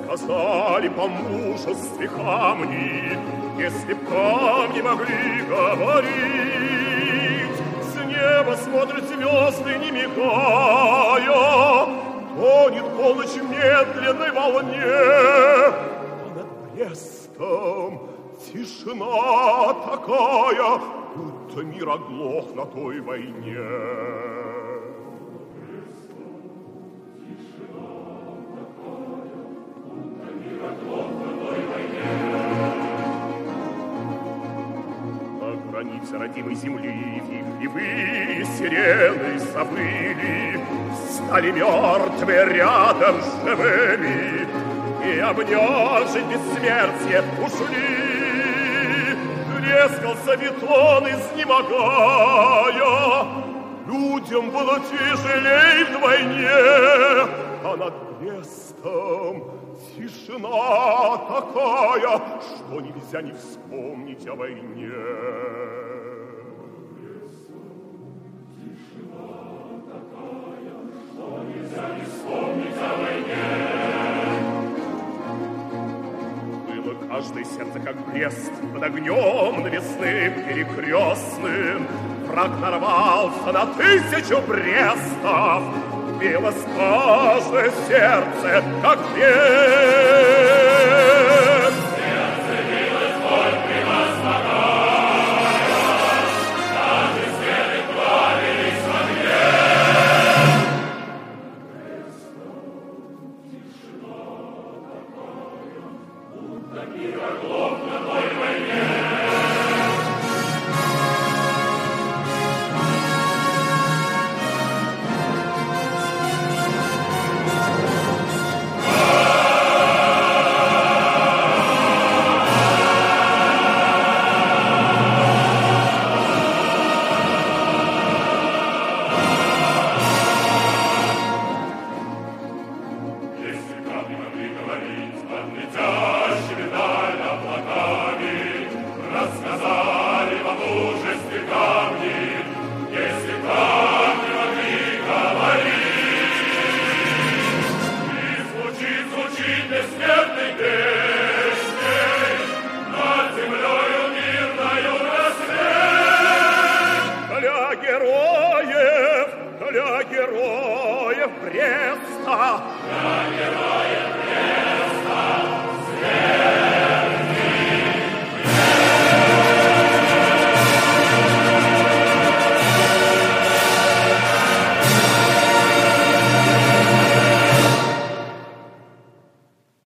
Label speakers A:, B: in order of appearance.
A: сказали по мужестве камни, если б камни могли говорить, с неба смотрят звезды, не мигая, тонет полночь в медленной волне, а над Брестом тишина такая, будто мир оглох на той войне. Границы родимой земли вихревые сирены завыли, стали мертвые рядом с живыми, и, обнявшись бессмертие, ушли. Трескался бетон, изнемогая, людям было тяжелей вдвойне, а над Брестом тишина такая, что нельзя не вспомнить о войне. Тишина такая, что нельзя не вспомнить о войне. Было каждое сердце, как Брест, под огнем навесным перекрестным. Враг нарвался на 1000 Брестов, билось каждое сердце, как Брест. Сердце билось боль превозмогая, каждый свет плавились в огне. Брестом тишина такая, будто мир оглох на той войне. Для героев Бреста, для героев